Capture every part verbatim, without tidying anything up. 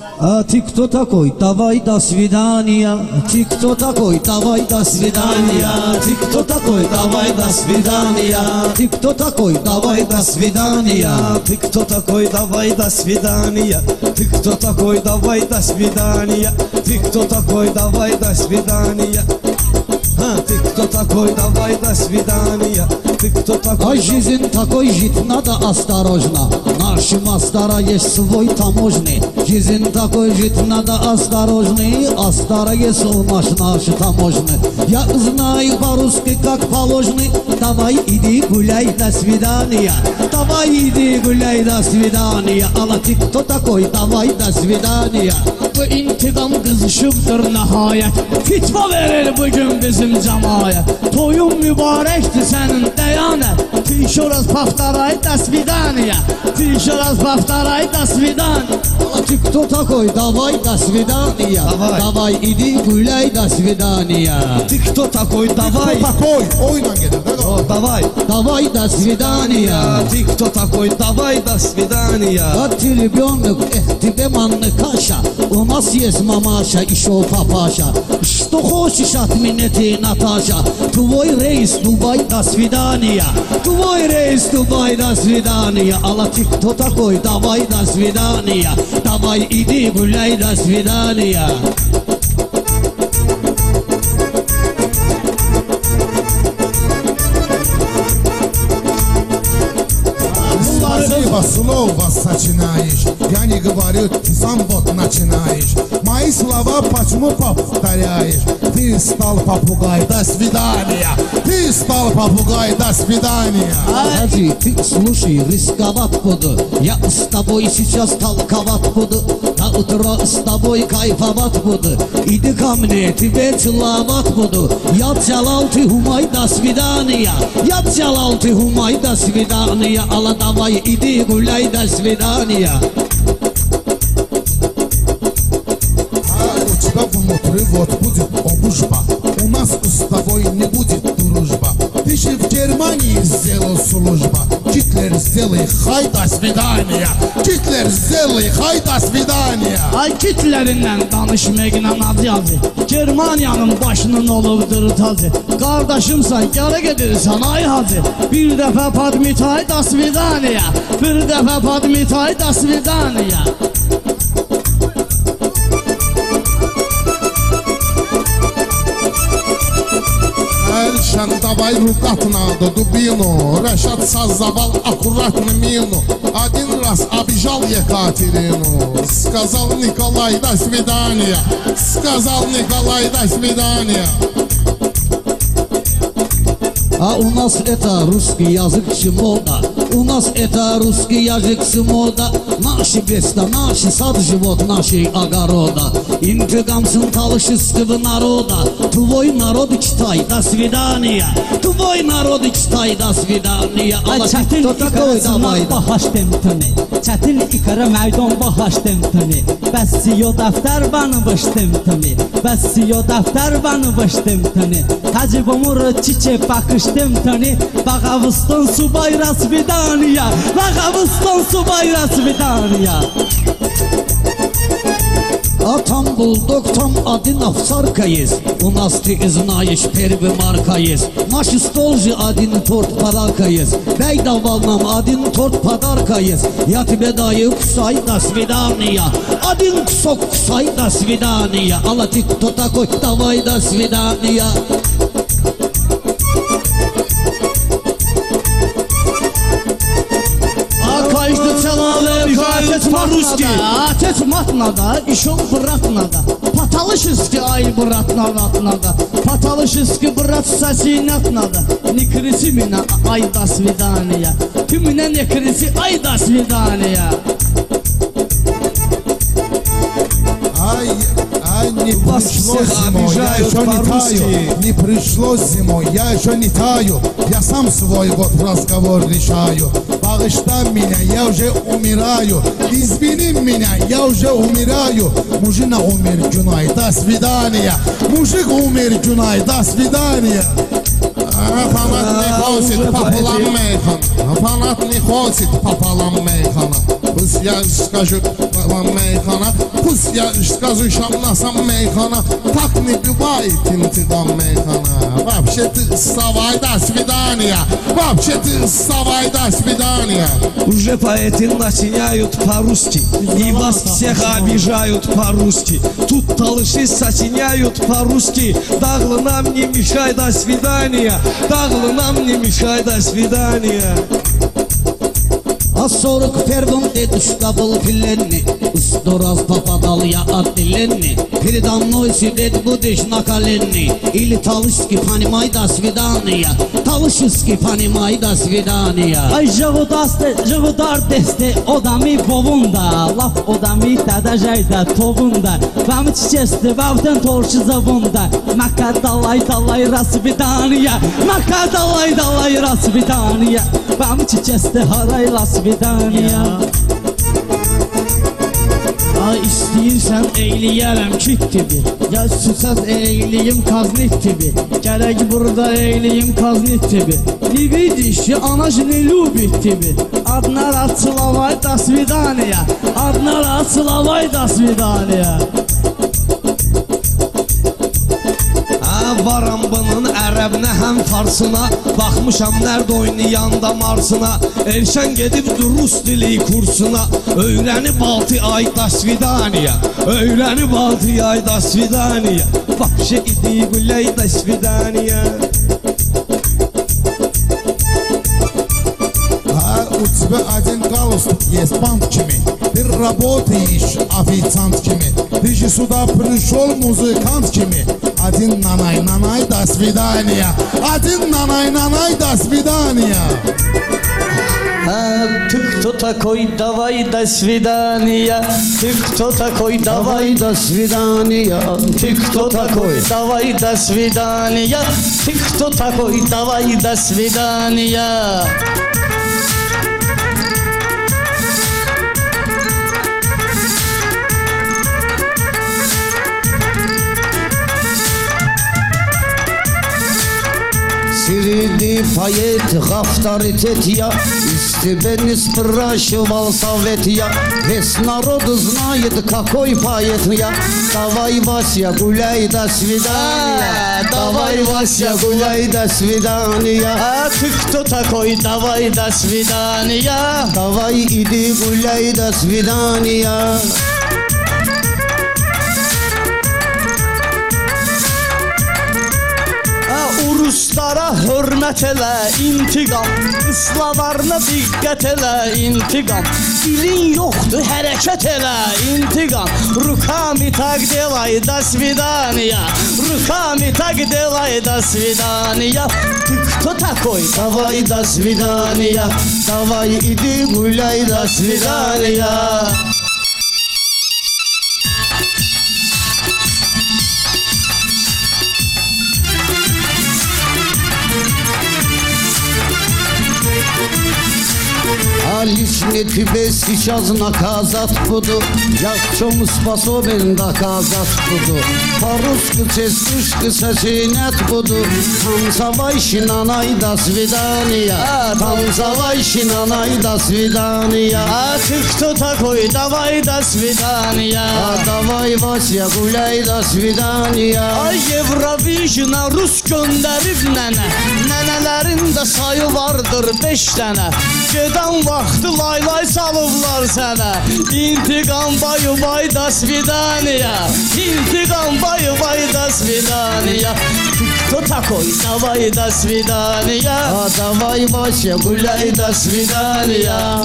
А ты кто такой? Давай до свидания. Ты кто такой? Давай до свидания. Ты кто такой? Давай до свидания. Ты кто такой? Давай до свидания. Ты кто такой? Давай до свидания. Ты кто такой? Давай до свидания. Ты кто такой? Давай до свидания. А, ты кто такой? Давай до свидания. Ты кто такой? А жизнь такой жить надо осторожно. Наши мастера есть свой таможный. Жизнь такой жить надо осторожный. А старый есть наш наш таможный. Я знаю по-русски как положено. Давай иди гуляй, до свидания. Давай иди гуляй, до свидания. Ала ты кто такой? Давай до свидания. Bu intikam kızışıbdır nihayet. Fitva verir bugün bizim cemaat. Toyun mübarekti senin deyanet. Tişoraz paftaray, до свидания. Tişoraz paftaray, до свидания. А ты кто такой? Давай до свидания. Давай. Давай иди гуляй, до свидания. Ты кто такой? Давай. Кто такой? Oyla gelir. О, давай. Давай до свидания. Ты кто такой? Давай до свидания. А ты ребенок, эх, тебе манна каша. У нас есть мамаша, еще папаша. Что хочешь от меня ты, Наташа? Твой рейс, Дубай, до свидания. Твой рейс, Дубай, до свидания. Алла, ты кто такой? Давай до свидания. Давай иди гуляй, до свидания. Спасибо, слово сочинаешь. Я не говорю, ты сам вот начинаешь. Мои слова почему повторяешь? Ты стал попугай, до свидания. Ты стал попугай, до свидания. Погоди, ты слушай, рисковать буду. Я с тобой сейчас толковать буду. До утра с тобой кайфовать буду. Иди ко мне, тебе целовать буду. Я целал, ты умай, до свидания. Я целал, ты умай, до свидания. Алла, давай иди гуляй, до свидания. А у тебя внутри вот будет обужба. У нас с тобой не будет дружба. Ты же в Германии сделал служба. Гитлер сделай, хай, до свидания. Гитлер сделай, хай, до свидания. Ay kitlerinden danışmağına naziyazi. Germaniyanın başının olubdur tazı. Kardeşimsen geri gedirsen ay hacı. Bir defa padmitay, до свидания. Bir defa padmitay, до свидания. Эльшан, давай рукат надо, дубину. Решат создавал аккуратно мину. Один раз обижал Екатерину. Сказал Николай, до свидания. Сказал Николай, до свидания. А у нас это русский язык мода. У нас это русский язык мода. Наши места, наши сад, живот нашей огорода. Интегам сын талышистого народа. Твой народ читай, до свидания. Твой народ читай, до свидания. Ay Алла, çətin кто такой? Давай. iqara bahaş temtini. Çətin iqara məydon bahaş temtini. Bəs siyo dəftər banı baş temtini. Bəs siyo dəftər banı baş temtini. Hacı bomur çiçe bakış temtini. Bağavustan subayra свидания. Bağavustan subayra свидания. А там бульдог, там один овцарка есть. У нас ты знаешь, первый марка есть. Наш стол же один торт подарка есть. Дай давал нам один торт подарка есть. Я тебе даю кусай, до свидания. Один кусок кусай, до свидания. Алла, ты кто такой? Давай, до свидания. Каждый человек отец по-русски. Отец мат надо, еще брат надо. По-талышески, ай, брат надо, надо. По-талышески, брат, сосинят надо. Не кричи меня, ай, до свидания. Ты меня не кричи, ай, до свидания. Ай, ай, не пришло зимой, я еще не таю. Не пришло зимой, я еще не таю. Я сам свой вот разговор решаю. Bağışla меня, я уже умираю. Извини меня, я уже умираю. Мужчина умер, Günay, до свидания. Мужик умер, Günay, до свидания. Fanat ne хочет, попалам мейхан. Fanat не хочет, попалам мейхана. Pus я скажу вам мейхана, пусть я скажу шамнасам мейхана, так не бывает интигам мейхана. Вообще ты вставай, до свидания, вообще ты вставай, до свидания. Уже поэты начиняют по-русски, и вас всех обижают по-русски. Тут талыши сочиняют по-русски. Дагла нам не мешай, до свидания. Дагла нам не мешай, до свидания. А сорок первом дедушка был пиленный, сто раз попадал я от Ленни. Передо мной сидит будешь на колени. Или талышки, понимай, до свидания. Talışıski, понимай, до свидания. Ay jığıdaste, jığıdar deste, odami bovunda. Laf odami tədəcəydə tovunda. Vəmi çiçesti, vəvdən torşu zavunda. Məkə dalay dalay rasvidaniya. Məkə dalay dalay rasvidaniya. Vəmi çiçesti, haray rasvidaniya. Ay istəyirsən eyləyərəm kit gibi. Gəl susat eyləyim kaznit gibi. Gərək burada eyləyim kaznit gibi. Не видишь, она же не любит тебе. Одна раз целовай, до свидания. Одна раз целовай, до свидания. Varam bunun ərəbinə həm farsına. Baxmışam nərdə oynayanda marsına. Erşən gedib rus dili kursuna. Öyrənib altı ay, до свидания. Öyrənib altı ay, до свидания. Вообще иди гуляй, до свидания. А у тебя один галстук есть, бант kimi. Ты работаешь официант kimi. Ты же сюда пришел музыкант kimi. Один нанай, нанай, до свидания. Один нанай, нанай, до свидания. А, ты кто такой, давай, до свидания. Ты кто такой, давай, до свидания. Ты кто такой, давай, до свидания. Ты кто такой, давай, до свидания. Среди поэт авторитет я, если бы не спрашивал совет я. Весь народ знает, какой поэт я. Давай, Вася, гуляй, до свидания. Давай, Вася, гуляй, до свидания. А ты кто такой, давай, до свидания. Давай, иди гуляй, до свидания. Ruslara hürmet elə, intiqam. Islavarına diqqət elə, intiqam. Dilin yoxdur, hərəkət elə, intiqam. Rukami tak delay, до свидания. Rukami tak delay, до свидания. Ты кто такой? Давай, до свидания. Давай, иди гуляй, до свидания. А лично тебе сейчас наказать буду. Я в чем способен доказать буду. По-русски частушки сочинять буду. Танцевай, шинанай, до свидания. Танцевай, шинанай, до свидания. А ты кто такой? Давай, до свидания. А давай, Вася, гуляй, до свидания. Ay Eurovision'a Rus gönderib nənə. Nənələrin də sayı vardır beş dənə. Gedən vaxtı lay lay salıblar sənə. İntiqam bayı bay, до свидания. İntiqam bayı bay, до свидания. Кто такой? Давай, до свидания. А давай, Вася, гуляй, до свидания.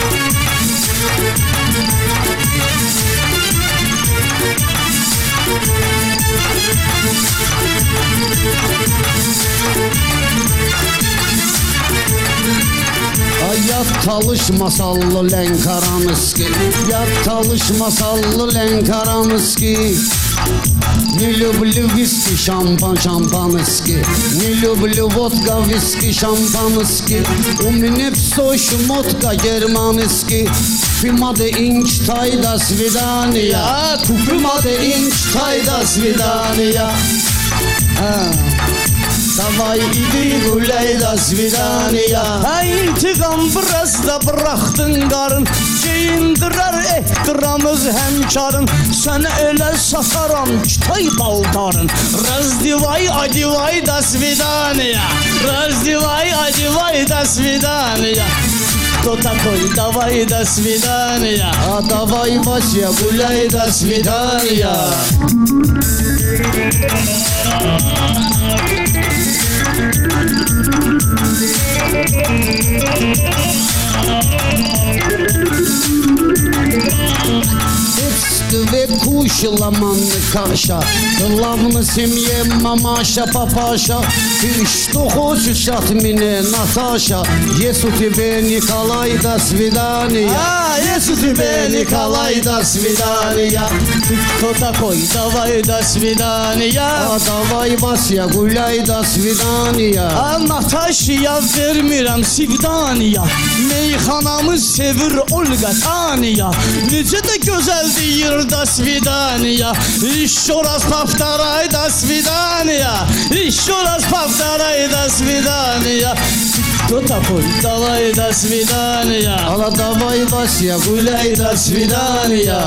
А я talışmasallı lenkaramıski. Я talışmasallı lenkaramıski. Не люблю виски, шампан, шампанский. Не люблю водка, виски, шампанский. У меня все шмотка германский. Купимады инчтай, до свидания. Купимады инчтай, до свидания. Davay idi güley da svidaniya. Ha intikam biraz da bıraktın karın, giyindirer ehtiramız hemkarın. Sen öyle sataram kitay baltarın. Razdivay adivay da svidaniya. Razdivay adivay da svidaniya. Кто такой, давай до свидания. А давай, Вася, гуляй, до свидания. Детстве кушала манны каша, главное семье мамаша, папаша. Ты что хочешь от меня, Наташа? Если тебе Николай, до свидания. А, Если тебе Николай, до свидания. Ты кто такой, давай до свидания. А давай, Вася, гуляй, до свидания. А Natasha'ya vermirəm Sivdaniya. Meyxanamı sevir Olga Taniya. Necə də gözəl deyir da svidaniya. Еще раз повторяй до свидания. Еще раз повторяй до свидания. Кто такой? Давай до свидания. А давай, Вася, гуляй, до свидания.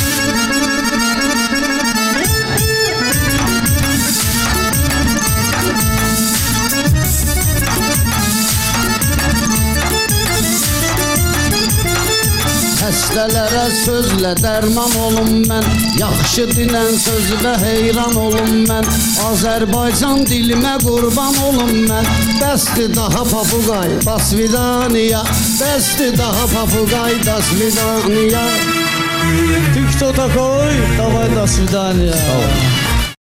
Xəstələrə sözlə dərman olum mən, yaxşı dinən sözlə heyran olum mən. Azərbaycan dilimə qurban olum mən. Bəsdir daha papuqay, da svidaniya. Bəsdir daha papuqay, da svidaniya. Ты кто такой? Давай до свидания.